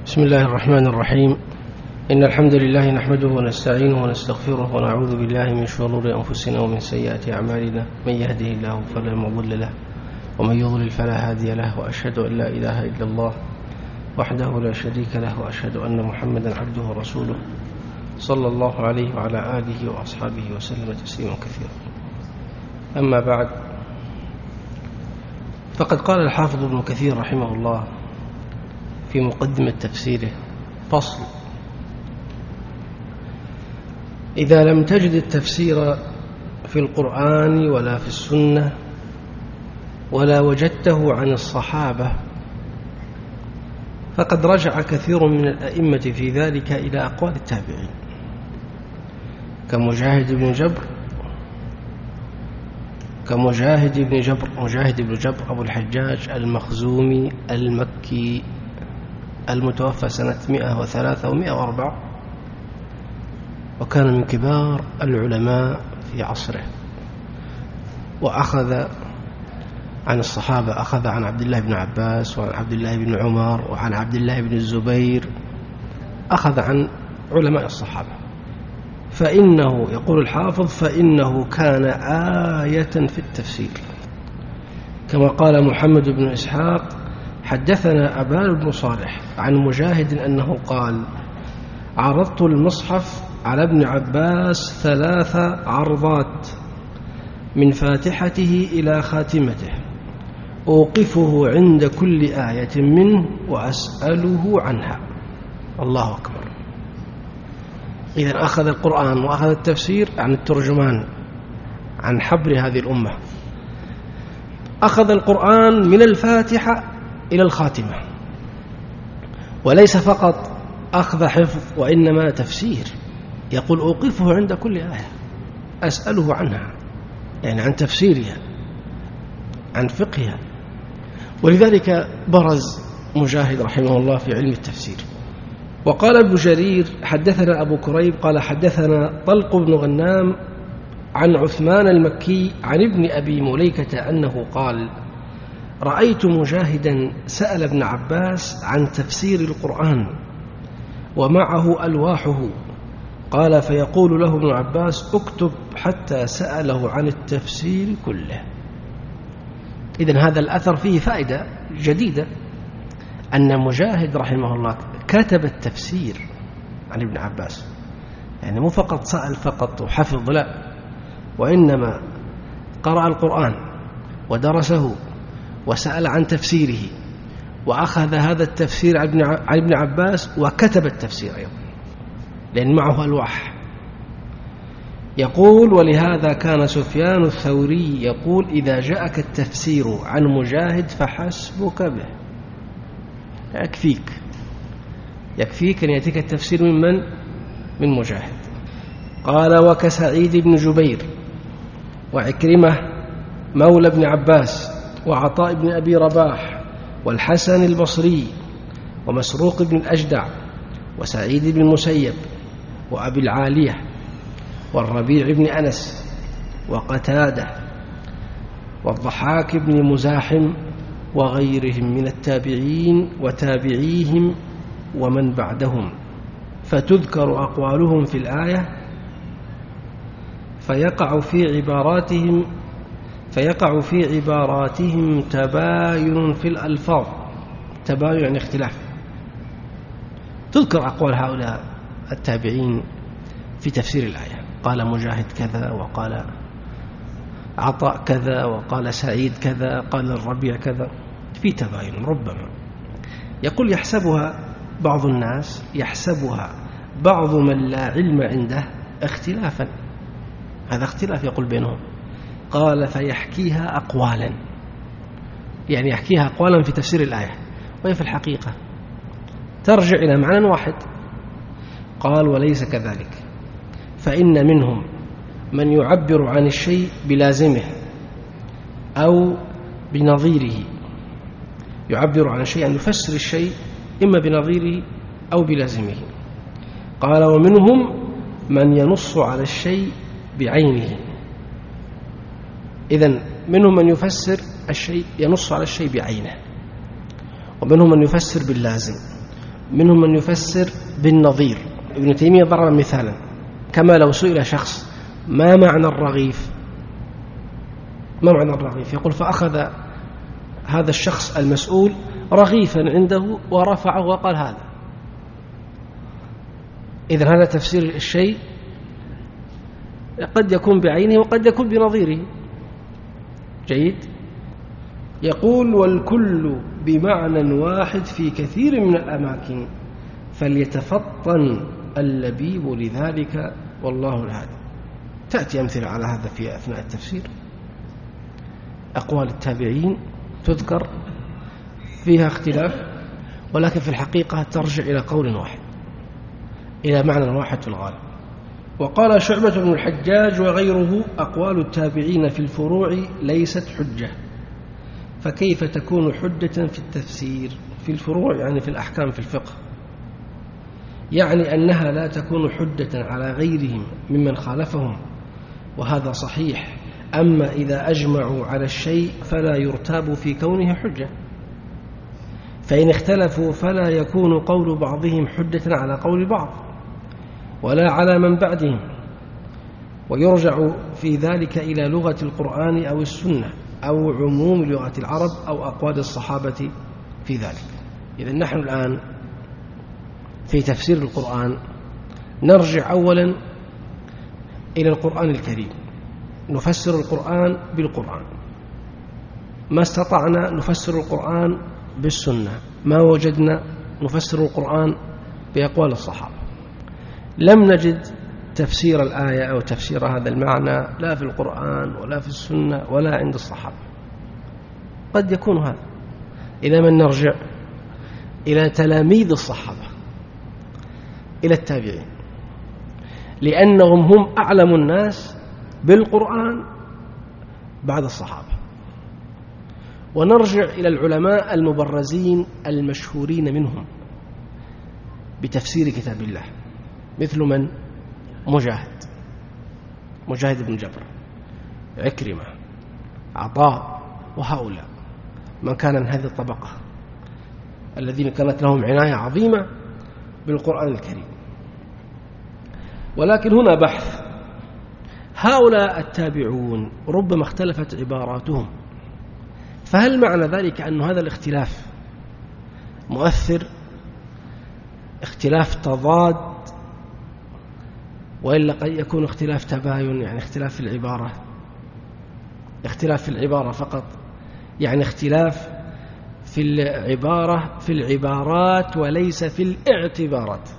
بسم الله الرحمن الرحيم. إن الحمد لله نحمده ونستعينه ونستغفره ونعوذ بالله من شرور أنفسنا ومن سيئات أعمالنا. من يهده الله فلا مضل له ومن يضلل فلا هادي له، وأشهد أن لا إله إلا الله وحده لا شريك له، وأشهد أن محمدا عبده ورسوله صلى الله عليه وعلى آله وأصحابه وسلم تسليما كثيرا. أما بعد، فقد قال الحافظ ابن كثير رحمه الله في مقدمة تفسيره: فصل: إذا لم تجد التفسير في القرآن ولا في السنة ولا وجدته عن الصحابة، فقد رجع كثير من الأئمة في ذلك إلى أقوال التابعين كمجاهد بن جبر أبو الحجاج المخزومي المكي المتوفى سنة 103 و104، وكان من كبار العلماء في عصره، وأخذ عن الصحابة، أخذ عن عبد الله بن عباس وعن عبد الله بن عمر وعن عبد الله بن الزبير، أخذ عن علماء الصحابة. فإنه يقول الحافظ: فإنه كان آية في التفسير، كما قال محمد بن إسحاق: حدثنا أبان بن صالح عن مجاهد أنه قال: عرضت المصحف على ابن عباس 3 عرضات من فاتحته إلى خاتمته، أوقفه عند كل آية منه وأسأله عنها. الله أكبر. إذن أخذ القرآن وأخذ التفسير عن الترجمان، عن حبر هذه الأمة. أخذ القرآن من الفاتحة إلى الخاتمة، وليس فقط أخذ حفظ وإنما تفسير. يقول: أوقفه عند كل آية أسأله عنها، يعني عن تفسيرها، عن فقهها. ولذلك برز مجاهد رحمه الله في علم التفسير. وقال ابن جرير: حدثنا أبو كريب قال حدثنا طلق بن غنام عن عثمان المكي عن ابن أبي مليكة أنه قال: رأيت مجاهدا سأل ابن عباس عن تفسير القرآن ومعه ألواحه، قال: فيقول له ابن عباس: اكتب، حتى سأله عن التفسير كله. إذن هذا الأثر فيه فائدة جديدة، أن مجاهد رحمه الله كتب التفسير عن ابن عباس، يعني مو فقط سأل فقط وحفظ، لا، وإنما قرأ القرآن ودرسه وسأل عن تفسيره، وأخذ هذا التفسير عن ابن عباس وكتب التفسير أيضا، لأن معه ألواح. يقول: ولهذا كان سفيان الثوري يقول: إذا جاءك التفسير عن مجاهد فحسبك به، يكفيك أن يأتيك التفسير من مجاهد. قال: وكسعيد بن جبير وعكرمة مولى بن عباس وعطاء بن أبي رباح والحسن البصري ومسروق بن الأجدع وسعيد بن المسيب وأبي العالية والربيع بن أنس وقتادة والضحاك بن مزاحم وغيرهم من التابعين وتابعيهم ومن بعدهم، فتذكر أقوالهم في الآية، فيقع في عباراتهم تباين في الألفاظ. تباين يعني اختلاف. تذكر أقوال هؤلاء التابعين في تفسير الآية، قال مجاهد كذا، وقال عطاء كذا، وقال سعيد كذا، قال الربيع كذا، في تباين. ربما يقول: بعض الناس يحسبها بعض من لا علم عنده اختلافا، هذا اختلاف يقول بينهم. قال: فيحكيها أقوالا، يعني يحكيها أقوالا في تفسير الآية، وهي في الحقيقة ترجع إلى معنى واحد. قال: وليس كذلك، فإن منهم من يعبر عن الشيء بلازمه أو بنظيره، يعبر عن الشيء، أن يفسر الشيء إما بنظيره أو بلازمه. قال: ومنهم من ينص على الشيء بعينه. إذن منهم من يفسر الشيء، ينص على الشيء بعينه، ومنهم من يفسر باللازم، منهم من يفسر بالنظير. ابن تيمية ضرب مثالا، كما لو سئل شخص ما معنى الرغيف، ما معنى الرغيف، يقول فأخذ هذا الشخص المسؤول رغيفا عنده ورفعه وقال هذا. إذن هذا تفسير الشيء قد يكون بعينه وقد يكون بنظيره. جيد. يقول والكل بمعنى واحد في كثير من الأماكن فليتفطن اللبيب لذلك والله الهادي. تأتي أمثلة على هذا في أثناء التفسير. أقوال التابعين تذكر فيها اختلاف، ولكن في الحقيقة ترجع إلى قول واحد، إلى معنى واحد في الغالب. وقال شعبة بن الحجاج وغيره أقوال التابعين في الفروع ليست حجة، فكيف تكون حجة في التفسير؟ في الفروع يعني في الأحكام في الفقه، يعني أنها لا تكون حجة على غيرهم ممن خالفهم، وهذا صحيح. أما إذا أجمعوا على الشيء فلا يرتاب في كونه حجة، فإن اختلفوا فلا يكون قول بعضهم حجة على قول بعض ولا على من بعدهم، ويرجع في ذلك إلى لغة القرآن أو السنة أو عموم لغة العرب أو أقوال الصحابة في ذلك. إذن نحن الآن في تفسير القرآن نرجع أولا إلى القرآن الكريم، نفسر القرآن بالقرآن، ما استطعنا نفسر القرآن بالسنة، ما وجدنا نفسر القرآن بأقوال الصحابة. لم نجد تفسير الآية أو تفسير هذا المعنى لا في القرآن ولا في السنة ولا عند الصحابة. قد يكون هذا. إلى من نرجع؟ إلى تلاميذ الصحابة، إلى التابعين، لأنهم هم أعلم الناس بالقرآن بعد الصحابة. ونرجع إلى العلماء المبرزين المشهورين منهم بتفسير كتاب الله، مثل من؟ مجاهد بن جبر، عكرمة، عطاء، وهؤلاء من كان من هذه الطبقة الذين كانت لهم عناية عظيمة بالقرآن الكريم. ولكن هنا بحث، هؤلاء التابعون ربما اختلفت عباراتهم، فهل معنى ذلك أن هذا الاختلاف مؤثر، اختلاف تضاد، وإلا قد يكون اختلاف تباين، يعني اختلاف في العبارة، اختلاف في العبارة فقط، يعني اختلاف في العبارة في العبارات وليس في الاعتبارات.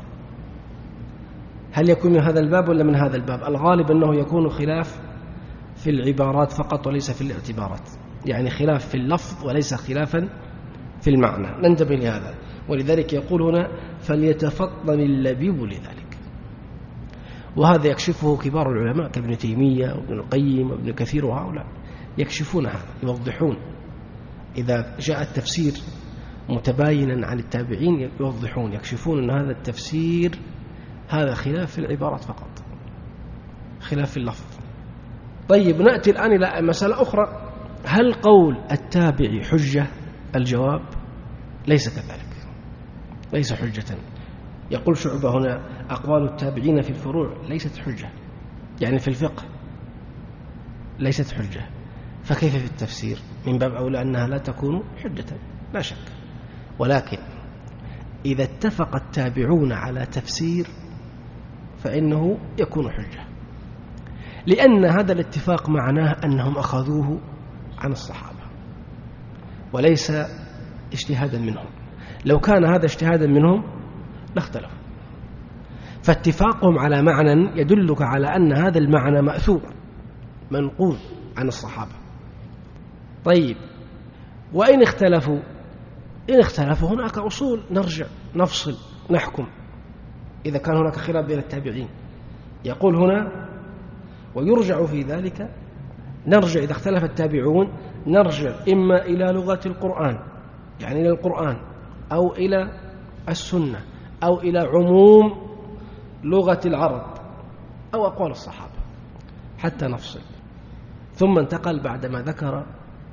هل يكون من هذا الباب ولا من هذا الباب؟ الغالب أنه يكون خلاف في العبارات فقط وليس في الاعتبارات، يعني خلاف في اللفظ وليس خلافا في المعنى. ننتبه لهذا. ولذلك يقول هنا فليتفطن اللبيب لذلك، وهذا يكشفه كبار العلماء كابن تيمية وابن القيم وابن كثير، وهؤلاء يكشفون هذا، يوضحون. إذا جاء التفسير متباينا عن التابعين يوضحون، يكشفون أن هذا التفسير هذا خلاف في العبارات فقط، خلاف في اللفظ. طيب، نأتي الآن إلى مسألة أخرى، هل قول التابع حجة؟ الجواب ليس كذلك، ليس حجة. يقول شعبة هنا أقوال التابعين في الفروع ليست حجة، يعني في الفقه ليست حجة، فكيف في التفسير؟ من باب أولى أنها لا تكون حجة لا شك. ولكن إذا اتفق التابعون على تفسير فإنه يكون حجة، لأن هذا الاتفاق معناه أنهم أخذوه عن الصحابة وليس اجتهادا منهم. لو كان هذا اجتهادا منهم لاختلفوا، فاتفاقهم على معنى يدلك على أن هذا المعنى مأثور منقول عن الصحابة. طيب، وإن اختلفوا، إن اختلفوا هناك أصول نرجع نفصل نحكم إذا كان هناك خلاف بين التابعين. يقول هنا ويرجع في ذلك، نرجع إذا اختلف التابعون نرجع إما إلى لغة القرآن، يعني إلى القرآن، أو إلى السنة، أو إلى عموم لغة العرب، أو أقوال الصحابة حتى نفصل. ثم انتقل بعدما ذكر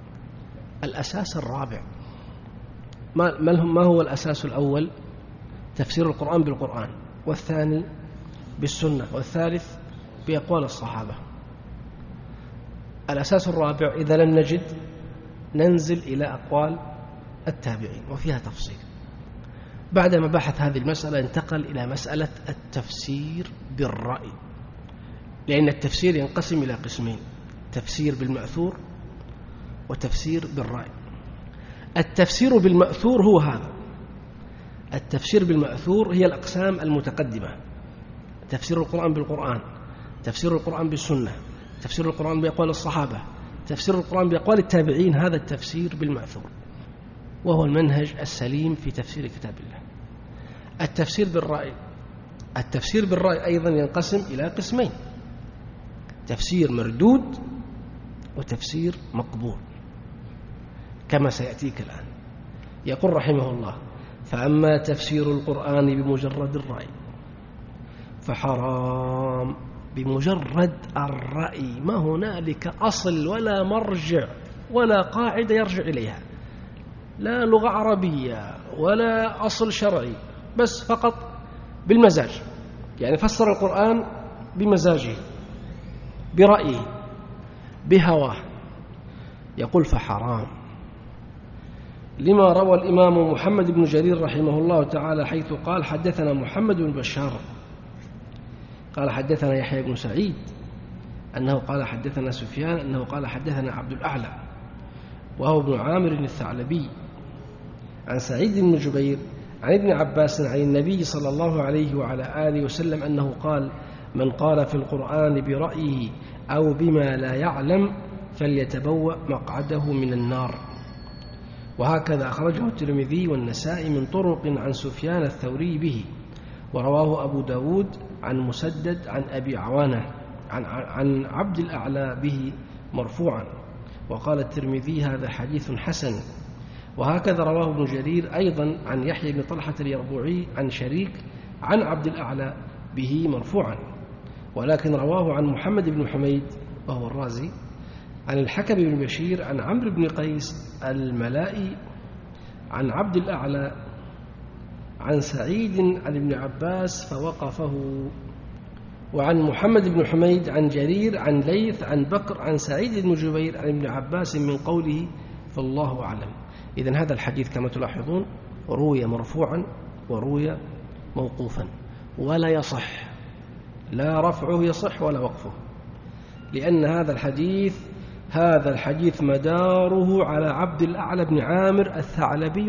الأساس الرابع. ما هو الأساس الأول تفسير القرآن بالقرآن، والثاني بالسنة، والثالث بأقوال الصحابة. الأساس الرابع إذا لم نجد ننزل إلى أقوال التابعين وفيها تفصيل. بعدما بحث هذه المسألة انتقل إلى مسألة التفسير بالرأي، لأن التفسير ينقسم إلى قسمين: تفسير بالمأثور وتفسير بالرأي. التفسير بالمأثور هو هذا. التفسير بالمأثور هي الأقسام المتقدمة: تفسير القرآن بالقرآن، تفسير القرآن بالسنة، تفسير القرآن بأقوال الصحابة، تفسير القرآن بأقوال التابعين. هذا التفسير بالمأثور، وهو المنهج السليم في تفسير كتاب الله. التفسير بالرأي، التفسير بالرأي أيضا ينقسم إلى قسمين: تفسير مردود وتفسير مقبول، كما سيأتيك الآن. يقول رحمه الله: فأما تفسير القرآن بمجرد الرأي فحرام. بمجرد الرأي، ما هنالك أصل ولا مرجع ولا قاعدة يرجع إليها، لا لغة عربية ولا أصل شرعي، بس فقط بالمزاج، يعني فسر القرآن بمزاجه برأيه بهواه. يقول فحرام، لما روى الإمام محمد بن جرير رحمه الله تعالى حيث قال: حدثنا محمد بن بشار قال حدثنا يحيى بن سعيد أنه قال حدثنا سفيان أنه قال حدثنا عبد الأعلى وهو ابن عامر الثعلبي عن سعيد بن جبير عن ابن عباس عن النبي صلى الله عليه وعلى آله وسلم أنه قال: من قال في القرآن برأيه أو بما لا يعلم فليتبوأ مقعده من النار. وهكذا أخرجه الترمذي والنسائي من طرق عن سفيان الثوري به، ورواه أبو داود عن مسدد عن أبي عوانة عن عبد الأعلى به مرفوعا. وقال الترمذي: هذا حديث حسن. وهكذا رواه ابن جرير أيضا عن يحيى بن طلحة اليربوعي عن شريك عن عبد الأعلى به مرفوعا، ولكن رواه عن محمد بن حميد وهو الرازي عن الحكم بن بشير عن عمرو بن قيس الملائي عن عبد الأعلى عن سعيد عن ابن عباس فوقفه، وعن محمد بن حميد عن جرير عن ليث عن بكر عن سعيد بن جبير عن ابن عباس من قوله فالله أعلم. إذن هذا الحديث كما تلاحظون روي مرفوعا وروي موقوفا، ولا يصح، لا رفعه يصح ولا وقفه، لأن هذا الحديث مداره على عبد الأعلى بن عامر الثعلبي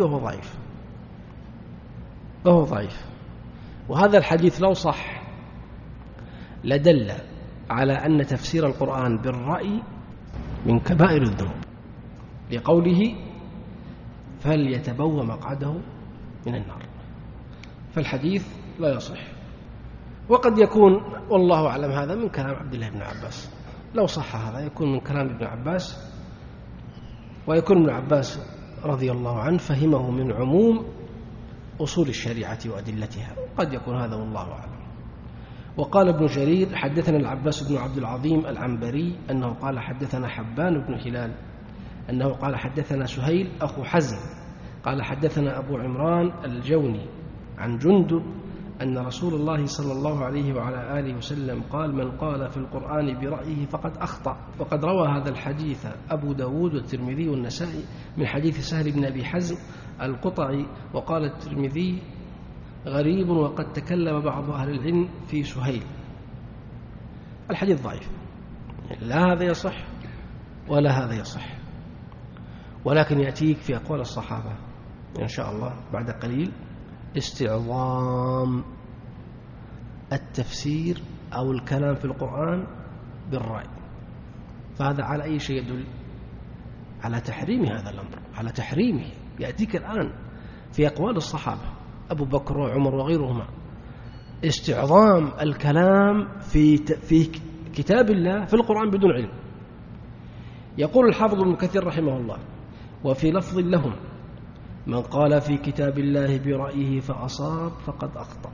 وهو ضعيف. وهذا الحديث لو صح لدل على أن تفسير القرآن بالرأي من كبائر الذنوب، لقوله فليتبوأ مقعده من النار، فالحديث لا يصح. وقد يكون والله أعلم هذا من كلام عبد الله بن عباس، لو صح هذا يكون من كلام ابن عباس، ويكون ابن عباس رضي الله عنه فهمه من عموم أصول الشريعة وأدلتها، قد يكون هذا والله أعلم. وقال ابن جرير: حدثنا العباس بن عبد العظيم العنبري أنه قال حدثنا حبان بن هلال أنه قال حدثنا سهيل أخو حزم قال حدثنا أبو عمران الجوني عن جندب أن رسول الله صلى الله عليه وعلى آله وسلم قال: من قال في القرآن برأيه فقد أخطأ. وقد روى هذا الحديث أبو داود والترمذي والنسائي من حديث سهل بن أبي حزم القطعي. وقال الترمذي: غريب، وقد تكلم بعض أهل العلم في سهيل. الحديث ضعيف، لا هذا يصح ولا هذا يصح، ولكن يأتيك في أقوال الصحابة إن شاء الله بعد قليل استعظام التفسير أو الكلام في القرآن بالرأي. فهذا على أي شيء يدل؟ على تحريم هذا الأمر، على تحريمه. يأتيك الآن في أقوال الصحابة أبو بكر وعمر وغيرهما استعظام الكلام في كتاب الله في القرآن بدون علم. يقول الحافظ ابن كثير رحمه الله: وفي لفظ لهم: من قال في كتاب الله برأيه فأصاب فقد أخطأ.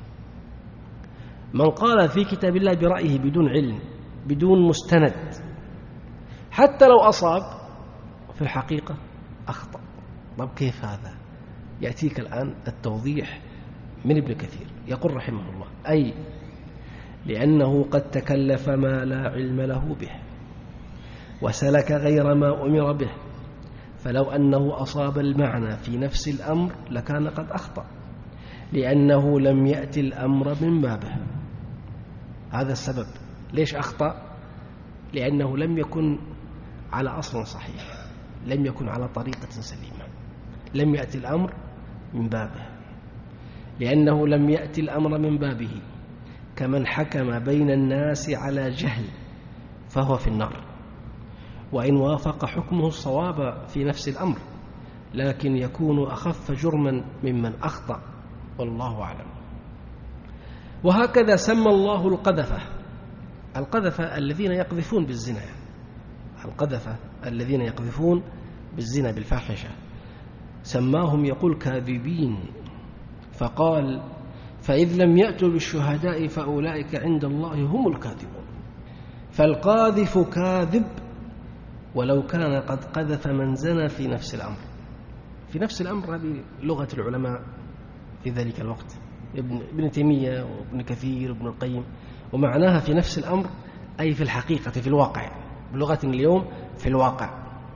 من قال في كتاب الله برأيه بدون علم بدون مستند حتى لو أصاب في الحقيقة أخطأ. طب كيف هذا؟ يأتيك الآن التوضيح من ابن كثير يقول رحمه الله: أي لأنه قد تكلف ما لا علم له به وسلك غير ما أمر به، فلو أنه أصاب المعنى في نفس الأمر لكان قد أخطأ، لأنه لم يأتي الأمر من بابه. هذا السبب. ليش أخطأ؟ لأنه لم يكن على أصل صحيح، لم يكن على طريقة سليمة، لم يأتي الأمر من بابه. لأنه لم يأتي الأمر من بابه كمن حكم بين الناس على جهل فهو في النار، وإن وافق حكمه الصواب في نفس الأمر، لكن يكون أخف جرما ممن أخطأ، والله أعلم. وهكذا سمى الله القذفة الذين يقذفون بالزنا، القذفة الذين يقذفون بالزنا بالفاحشة، سماهم يقول كاذبين، فقال: فإذ لم يأتوا بالشهداء فأولئك عند الله هم الكاذبون. فالقاذف كاذب ولو كان قد قذف من زنى في نفس الأمر. في نفس الأمر هذه لغة العلماء في ذلك الوقت، ابن تيمية وابن كثير وابن القيم، ومعناها في نفس الأمر أي في الحقيقة، في الواقع، بلغة اليوم في الواقع.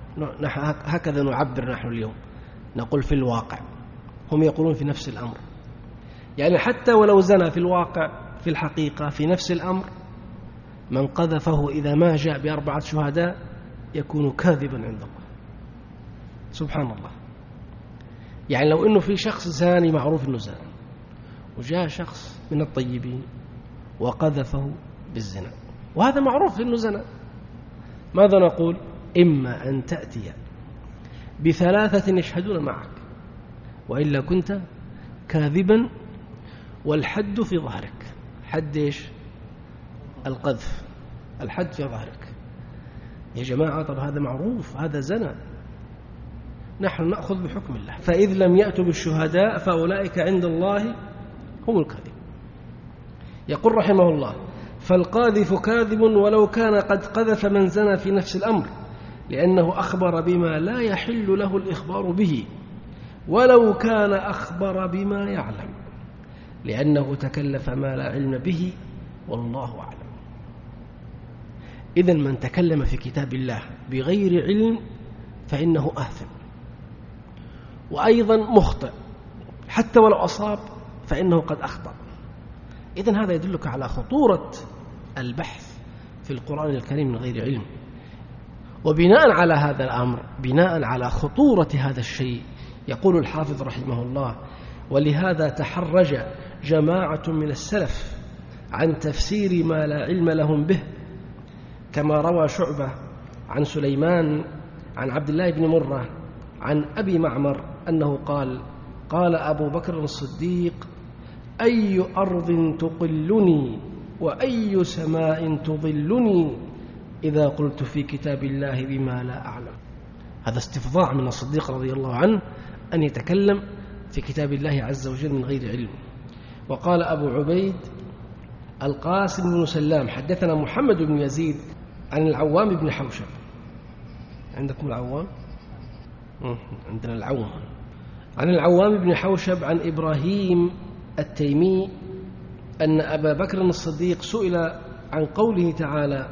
هكذا نعبر نحن اليوم، نقول في الواقع، هم يقولون في نفس الأمر، يعني حتى ولو زنى في الواقع في الحقيقة في نفس الأمر، من قذفه إذا ما جاء ب4 شهداء يكون كاذبا عند الله. سبحان الله. يعني لو أنه في شخص زاني معروف أنه زاني، وجاء شخص من الطيبين وقذفه بالزنا، وهذا معروف أنه زنا، ماذا نقول؟ إما أن تأتي ب3 يشهدون معك، وإلا كنت كاذبا، والحد في ظهرك. حد إيش؟ القذف، الحد في ظهرك. يا جماعة طب هذا معروف، هذا زنا، نحن نأخذ بحكم الله. فإذ لم يأتوا بالشهداء فأولئك عند الله هم الكاذب. يقول رحمه الله: فالقاذف كاذب ولو كان قد قذف من زنى في نفس الأمر، لأنه أخبر بما لا يحل له الإخبار به، ولو كان أخبر بما يعلم، لأنه تكلف ما لا علم به، والله أعلم. إذن من تكلم في كتاب الله بغير علم فإنه آثم، وأيضا مخطئ، حتى ولو أصاب فإنه قد أخطأ. إذن هذا يدلك على خطورة البحث في القرآن الكريم من غير علم. وبناء على هذا الأمر، بناء على خطورة هذا الشيء، يقول الحافظ رحمه الله: ولهذا تحرج جماعة من السلف عن تفسير ما لا علم لهم به، كما روى شعبة عن سليمان عن عبد الله بن مرة عن أبي معمر أنه قال: قال أبو بكر الصديق: أي أرض تقلني وأي سماء تظلني إذا قلت في كتاب الله بما لا أعلم. هذا استفضاع من الصديق رضي الله عنه أن يتكلم في كتاب الله عز وجل من غير علم. وقال أبو عبيد القاسم بن سلام: حدثنا محمد بن يزيد عن العوام بن حوشب. عندكم العوام؟ عندنا العوام. عن العوام بن حوشب عن إبراهيم التيمي أن أبا بكر الصديق سئل عن قوله تعالى: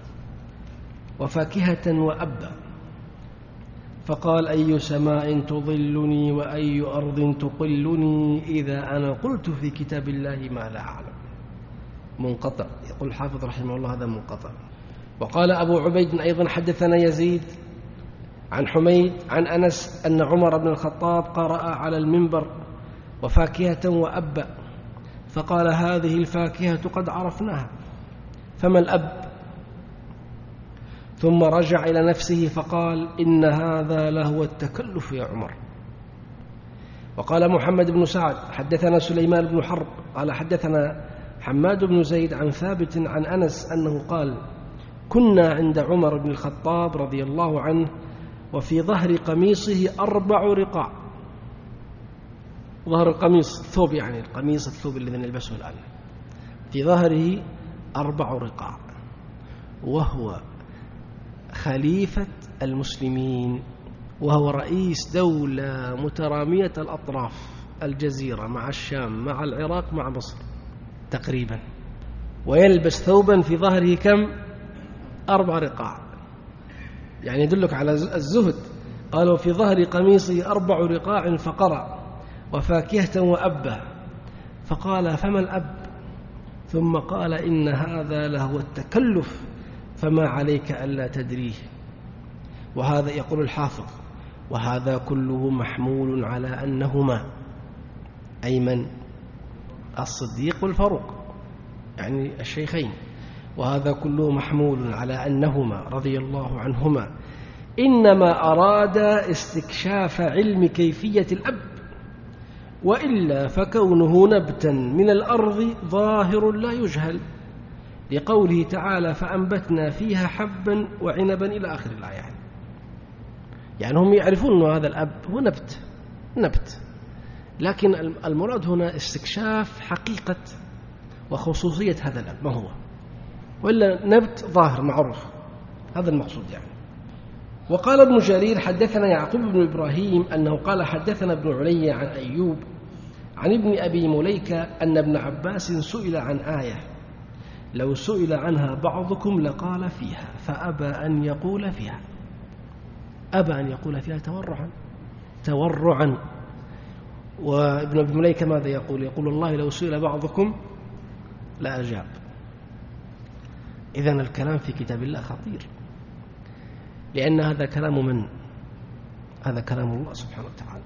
وفاكهة وأبا، فقال: أي سماء تظلني وأي أرض تقلني إذا أنا قلت في كتاب الله ما لا أعلم. منقطع. يقول الحافظ رحمه الله: هذا منقطع. وقال أبو عبيد أيضا: حدثنا يزيد عن حميد عن أنس أن عمر بن الخطاب قرأ على المنبر: وفاكهة وأبا، فقال: هذه الفاكهة قد عرفناها، فما الأب؟ ثم رجع إلى نفسه فقال: إن هذا لهو التكلف يا عمر. وقال محمد بن سعد: حدثنا سليمان بن حرب قال: حدثنا حماد بن زيد عن ثابت عن أنس أنه قال: كنا عند عمر بن الخطاب رضي الله عنه، وفي ظهر قميصه 4 رقاع. ظهر القميص الثوب، يعني القميص الثوب الذي نلبسه الآن، في ظهره 4 رقاع، وهو خليفة المسلمين، وهو رئيس دولة مترامية الأطراف، الجزيرة مع الشام مع العراق مع مصر تقريبا، ويلبس ثوبا في ظهره كم؟ 4 رقاع، يعني يدلك على الزهد. قالوا في ظهر قميصه 4 رقاع فقرأ وفاكهة وأبا، فقال فما الأب؟ ثم قال إن هذا لهو التكلف فما عليك ألا تدريه. وهذا يقول الحافظ وهذا كله محمول على أنهما، أي من؟ الصديق والفاروق، يعني الشيخين. وهذا كله محمول على أنهما رضي الله عنهما إنما أراد استكشاف علم كيفية الأب، وإلا فكونه نبتا من الأرض ظاهر لا يجهل، لقوله تعالى فأنبتنا فيها حبا وعنبا إلى آخر الآية. يعني هم يعرفون أن هذا الأب هو نبت، لكن المراد هنا استكشاف حقيقة وخصوصية هذا الأب ما هو، وإلا نبت ظاهر معروف، هذا المقصود يعني. وقال ابن جرير حدثنا يعقوب بن إبراهيم أنه قال حدثنا ابن علي عن أيوب عن ابن أبي مليكة أن ابن عباس سئل عن آية لو سئل عنها بعضكم لقال فيها فأبى أن يقول فيها، أبى أن يقول فيها تورعا. وابن أبي مليكة ماذا يقول؟ يقول الله لو سئل بعضكم لأجاب. إذن الكلام في كتاب الله خطير، لأن هذا كلام من؟ هذا كلام الله سبحانه وتعالى،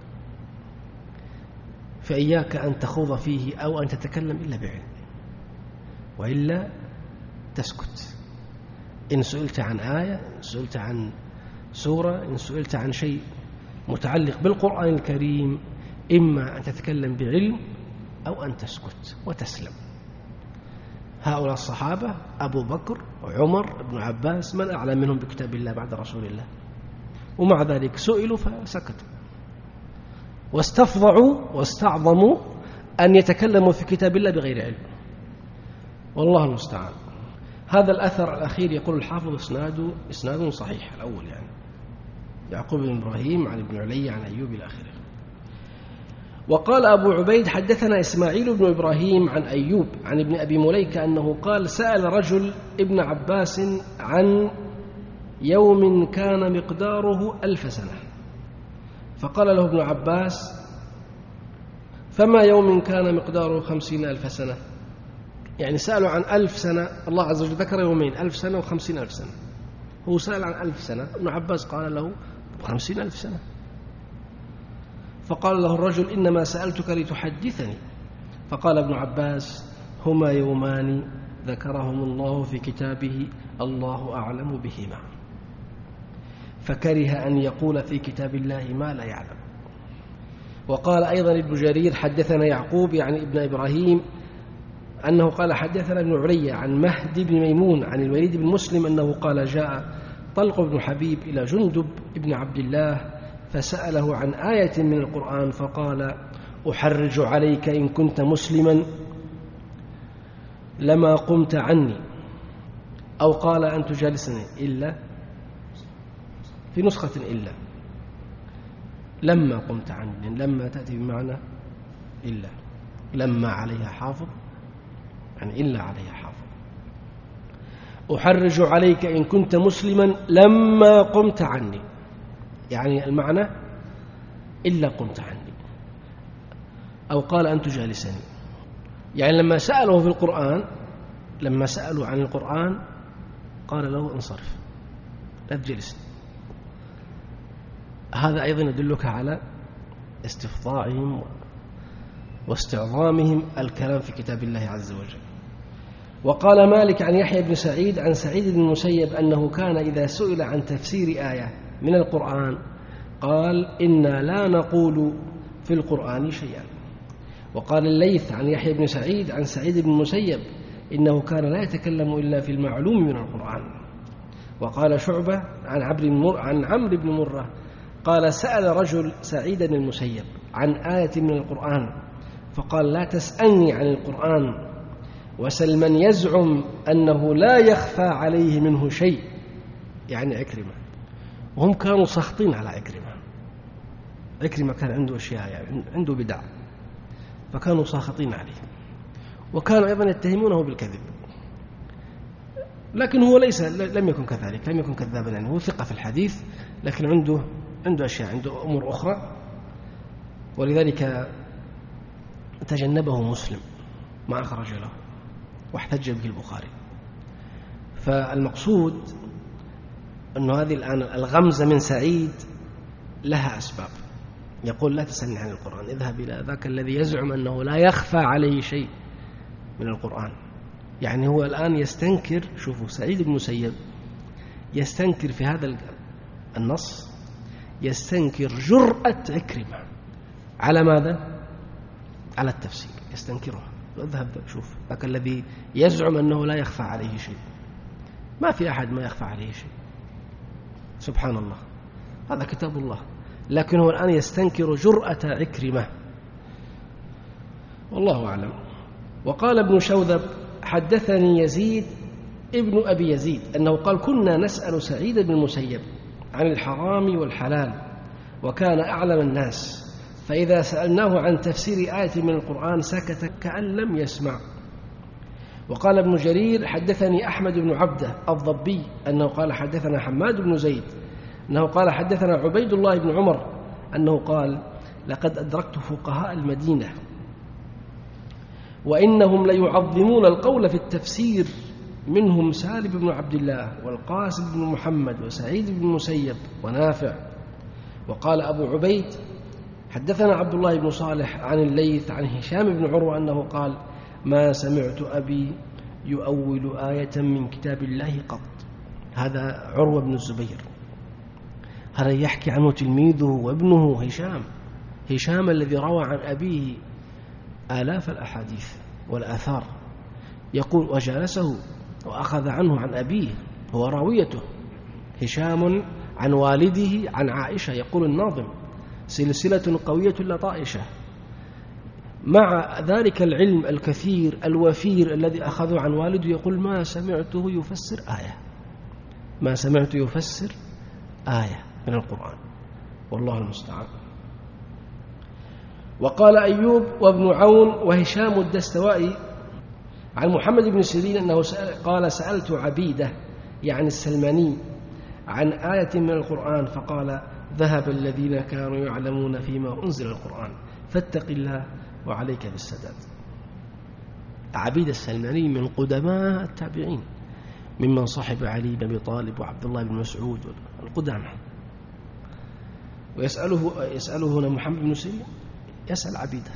فإياك أن تخوض فيه أو أن تتكلم إلا بعلم، وإلا تسكت. إن سئلت عن آية، إن سئلت عن سورة، إن سئلت عن شيء متعلق بالقرآن الكريم، إما أن تتكلم بعلم أو أن تسكت وتسلم. هؤلاء الصحابة أبو بكر وعمر بن عباس من أعلم منهم بكتاب الله بعد رسول الله، ومع ذلك سئلوا فسكتوا واستفضعوا واستعظموا أن يتكلموا في كتاب الله بغير علم، والله المستعان. هذا الأثر الأخير يقول الحافظ إسناد صحيح، الأول يعني يعقوب بن إبراهيم عن ابن علي عن أيوب إلى آخره. وقال أبو عبيد حدثنا إسماعيل بن إبراهيم عن أيوب عن ابن أبي مليكة أنه قال سأل رجل ابن عباس عن يوم كان مقداره 1000 سنة، فقال له ابن عباس فما يوم كان مقداره 50,000 سنة؟ يعني سألوا عن 1000 سنة، الله عز وجل ذكر يومين 1000 سنة و50,000 سنة، هو سأل عن 1000 سنة، ابن عباس قال له 50,000 سنة. فقال له الرجل إنما سألتك لتحدثني، فقال ابن عباس هما يومان ذكرهم الله في كتابه الله أعلم بهما، فكره أن يقول في كتاب الله ما لا يعلم. وقال أيضا ابن جرير حدثنا يعقوب يعني ابن إبراهيم أنه قال حدثنا ابن علي عن مهدي بن ميمون عن الوليد بن مسلم أنه قال جاء طلق بن حبيب إلى جندب ابن عبد الله فسأله عن آية من القرآن فقال أحرج عليك إن كنت مسلما لما قمت عني، أو قال أن تجالسني إلا في نسخة إلا لما قمت عني، لما تأتي بمعنى إلا، لما عليها حافظ يعني إلا عليها حافظ. أحرج عليك إن كنت مسلما لما قمت عني، يعني المعنى إلا قمت عني، أو قال أن تجالسني. يعني لما سألوا في القرآن، لما سألوا عن القرآن قال له انصرف لا تجلسني. هذا أيضا يدلك على استفضاعهم واستعظامهم الكلام في كتاب الله عز وجل. وقال مالك عن يحيى بن سعيد عن سعيد بن المسيب أنه كان إذا سئل عن تفسير آية من القرآن قال إنا لا نقول في القرآن شيئا. وقال الليث عن يحيى بن سعيد عن سعيد بن المسيب إنه كان لا يتكلم إلا في المعلوم من القرآن. وقال شعبة عن عمرو بن مرة قال سأل رجل سعيد بن المسيب عن آية من القرآن فقال لا تسألني عن القرآن وسل من يزعم أنه لا يخفى عليه منه شيء، يعني عكرمة. وهم كانوا سخطين على عكرمة كان عنده أشياء، يعني عنده بدع فكانوا ساخطين عليه، وكانوا أيضا يتهمونه بالكذب، لكن هو لم يكن كذلك، لم يكن كذابا، يعني هو ثقة في الحديث، لكن عنده أشياء، عنده أمور أخرى، ولذلك تجنبه مسلم ما أخرج له واحتج به البخاري. فالمقصود أنه هذه الآن الغمزة من سعيد لها أسباب. يقول لا تسألني عن القرآن، اذهب إلى ذاك الذي يزعم أنه لا يخفى عليه شيء من القرآن. يعني هو الآن يستنكر، شوفوا سعيد بن المسيب يستنكر في هذا النص، يستنكر جرأة عكرمة على ماذا؟ على التفسير، يستنكره. اذهب شوف ذاك الذي يزعم أنه لا يخفى عليه شيء، ما في أحد ما يخفى عليه شيء، سبحان الله، هذا كتاب الله. لكن هو الآن يستنكر جرأة عكرمة، والله أعلم. وقال ابن شوذب حدثني يزيد ابن أبي يزيد أنه قال كنا نسأل سعيد بن المسيب عن الحرام والحلال وكان أعلم الناس، فإذا سألناه عن تفسير آية من القرآن سكت كأن لم يسمع. وقال ابن جرير حدثني أحمد بن عبده الضبي أنه قال حدثنا حماد بن زيد أنه قال حدثنا عبيد الله بن عمر أنه قال لقد أدركت فقهاء المدينة وإنهم ليعظمون القول في التفسير، منهم سالم بن عبد الله والقاسم بن محمد وسعيد بن المسيب ونافع. وقال أبو عبيد حدثنا عبد الله بن صالح عن الليث عن هشام بن عروة أنه قال ما سمعت أبي يؤول آية من كتاب الله قط. هذا عروة بن الزبير، هذا يحكي عنه تلميذه وابنه هشام الذي روى عن أبيه آلاف الأحاديث والآثار، يقول وجالسه وأخذ عنه عن أبيه، هو راويته هشام عن والده عن عائشة. يقول الناظم سلسلة قوية لطائشة، مع ذلك العلم الكثير الوفير الذي أخذه عن والده، يقول ما سمعته يفسر آية، ما سمعت يفسر آية من القرآن، والله المستعان. وقال أيوب وابن عون وهشام الدستوائي عن محمد بن سيرين أنه قال سألت عبيدة يعني السلماني عن آية من القرآن فقال ذهب الذين كانوا يعلمون فيما أنزل القرآن فاتق الله وعليك بالسداد. عبيد السلماني من قدماء التابعين، ممن صاحب علي بن أبي طالب وعبد الله بن مسعود القدامى. ويسأله هنا محمد بن سيرين يسأل عبيدة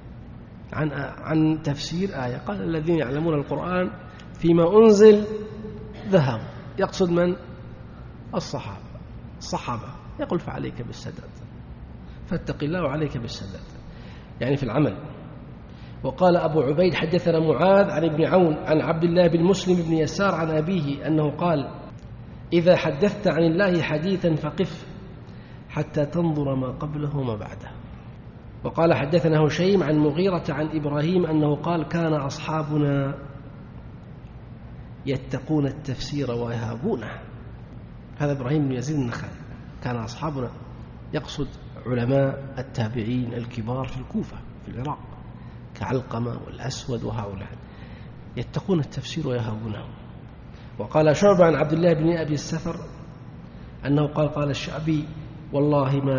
عن تفسير آية، قال الذين يعلمون القرآن فيما أنزل ذهب، يقصد من؟ الصحابة. يقول فعليك بالسداد، فاتق الله وعليك بالسداد، يعني في العمل. وقال أبو عبيد حدثنا معاذ عن ابن عون عن عبد الله بن مسلم بن يسار عن أبيه أنه قال إذا حدثت عن الله حديثا فقف حتى تنظر ما قبله وما بعده. وقال حدثنا هشيم عن مغيرة عن إبراهيم أنه قال كان أصحابنا يتقون التفسير ويهابونه. هذا إبراهيم بن يزيد النخعي، كان أصحابنا يقصد علماء التابعين الكبار في الكوفة في العراق كعلقمة والأسود وهؤلاء يتقون التفسير ويهابونه. وقال شعبة عن عبد الله بن أبي السفر أنه قال الشعبي والله ما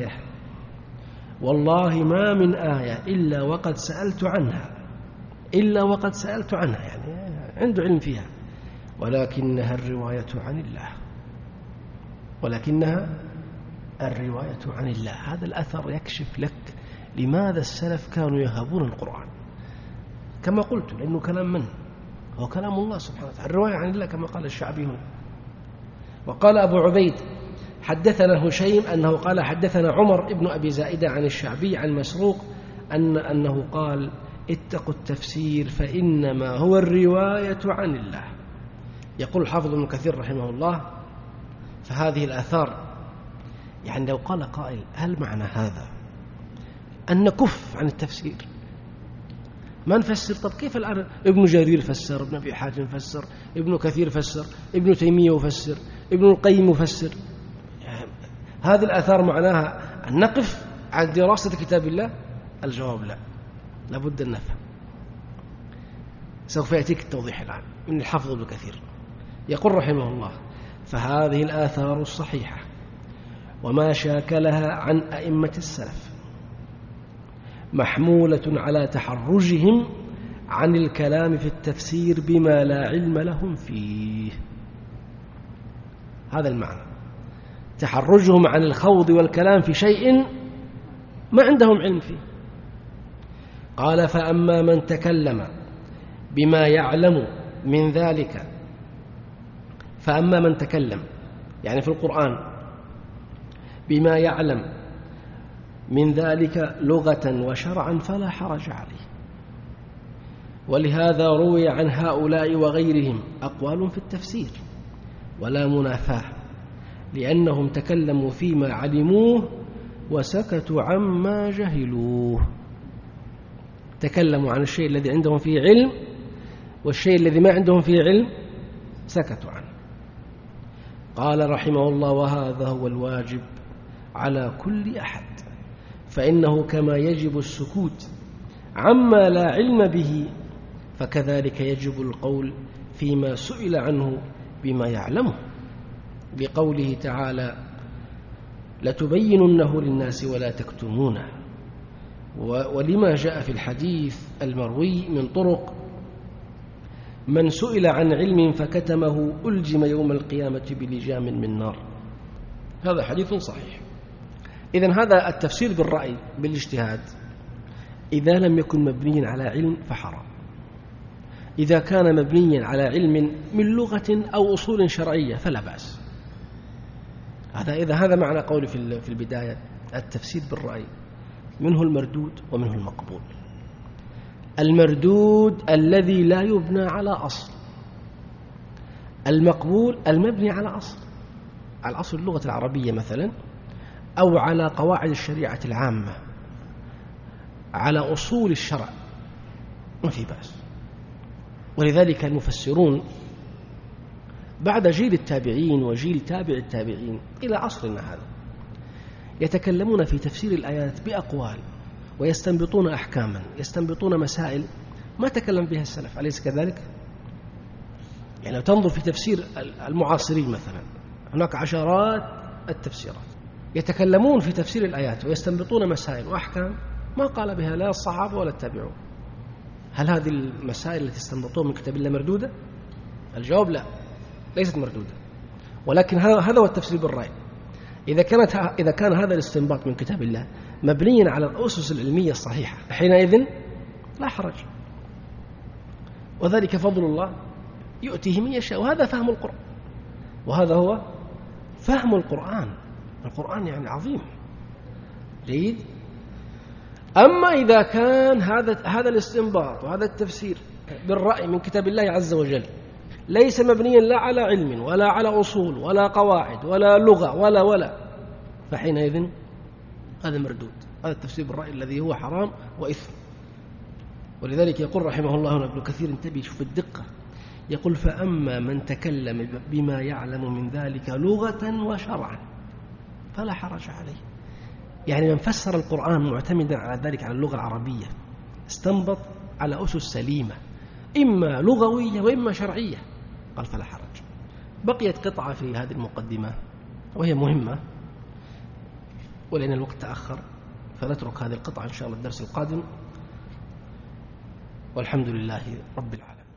من آية إلا وقد سألت عنها، يعني عنده علم فيها، ولكنها الرواية عن الله. هذا الأثر يكشف لك لماذا السلف كانوا يهابون القرآن، كما قلت لأنه كلام من؟ هو كلام الله سبحانه وتعالى، الرواية عن الله كما قال الشعبي هنا. وقال أبو عبيد حدثنا هشيم أنه قال حدثنا عمر ابن أبي زائدة عن الشعبي عن مسروق أنه قال اتقوا التفسير فإنما هو الرواية عن الله. يقول الحافظ ابن كثير رحمه الله فهذه الآثار، يعني لو قال قائل هل معنى هذا أن نكف عن التفسير ما نفسر؟ طب كيف الآن ابن جرير فسر، ابن أبي حاتم فسر، ابن كثير فسر، ابن تيمية يفسر، ابن القيم يفسر، هذه الآثار معناها أن نقف عن دراسة كتاب الله؟ الجواب لا، لابد أن نفهم. سوف يأتيك التوضيح الآن من الحافظ ابن كثير. يقول رحمه الله: فهذه الآثار الصحيحة وما شاكلها عن أئمة السلف محمولة على تحرجهم عن الكلام في التفسير بما لا علم لهم فيه. هذا المعنى، تحرجهم عن الخوض والكلام في شيء ما عندهم علم فيه. قال: فأما من تكلم بما يعلم من ذلك، فأما من تكلم يعني في القرآن بما يعلم من ذلك لغة وشرعا فلا حرج عليه. ولهذا روي عن هؤلاء وغيرهم أقوال في التفسير ولا منافاة، لأنهم تكلموا فيما علموه وسكتوا عما جهلوه. تكلموا عن الشيء الذي عندهم فيه علم، والشيء الذي ما عندهم فيه علم سكتوا عنه. قال رحمه الله: وهذا هو الواجب على كل أحد، فإنه كما يجب السكوت عما لا علم به، فكذلك يجب القول فيما سئل عنه بما يعلمه، بقوله تعالى: لتبيننه للناس ولا تكتمونه. ولما جاء في الحديث المروي من طرق: من سئل عن علم فكتمه ألجم يوم القيامة بلجام من نار. هذا حديث صحيح. إذن هذا التفسير بالرأي بالاجتهاد إذا لم يكن مبنيا على علم فحرام. إذا كان مبنيا على علم من لغة أو أصول شرعية فلا بأس. هذا معنى قولي في البداية: التفسير بالرأي منه المردود ومنه المقبول. المردود الذي لا يبنى على أصل، المقبول المبني على أصل، على أصل اللغة العربية مثلا، أو على قواعد الشريعة العامة، على أصول الشرع، ما في بأس. ولذلك المفسرون بعد جيل التابعين وجيل تابع التابعين إلى عصرنا هذا يتكلمون في تفسير الآيات بأقوال، ويستنبطون أحكاما، يستنبطون مسائل ما تكلم بها السلف، أليس كذلك؟ يعني لو تنظر في تفسير المعاصرين مثلا، هناك عشرات التفسيرات يتكلمون في تفسير الآيات ويستنبطون مسائل وأحكام ما قال بها لا الصحابة ولا التابعون. هل هذه المسائل التي استنبطوها من كتاب الله مردودة؟ الجواب لا، ليست مردودة. ولكن هذا هو التفسير بالرأي. إذا كان هذا الاستنباط من كتاب الله مبنيا على الأسس العلمية الصحيحة، حينئذ لا حرج، وذلك فضل الله يؤتيه من يشاء. وهذا فهم القرآن، وهذا هو فهم القرآن. القرآن يعني عظيم جيد. أما إذا كان هذا الاستنباط وهذا التفسير بالرأي من كتاب الله عز وجل ليس مبنيا لا على علم ولا على أصول ولا قواعد ولا لغة ولا فحينئذ هذا مردود. هذا التفسير بالرأي الذي هو حرام وإثم. ولذلك يقول رحمه الله ابن كثير، انتبه شوف الدقة، يقول: فأما من تكلم بما يعلم من ذلك لغة وشرعا فلا حرج عليه. يعني من فسر القرآن معتمدا على ذلك، على اللغة العربية، استنبط على أسس سليمة إما لغوية وإما شرعية، قال فلا حرج. بقيت قطعة في هذه المقدمة وهي مهمة، ولأن الوقت تأخر فنترك هذه القطعة إن شاء الله الدرس القادم، والحمد لله رب العالمين.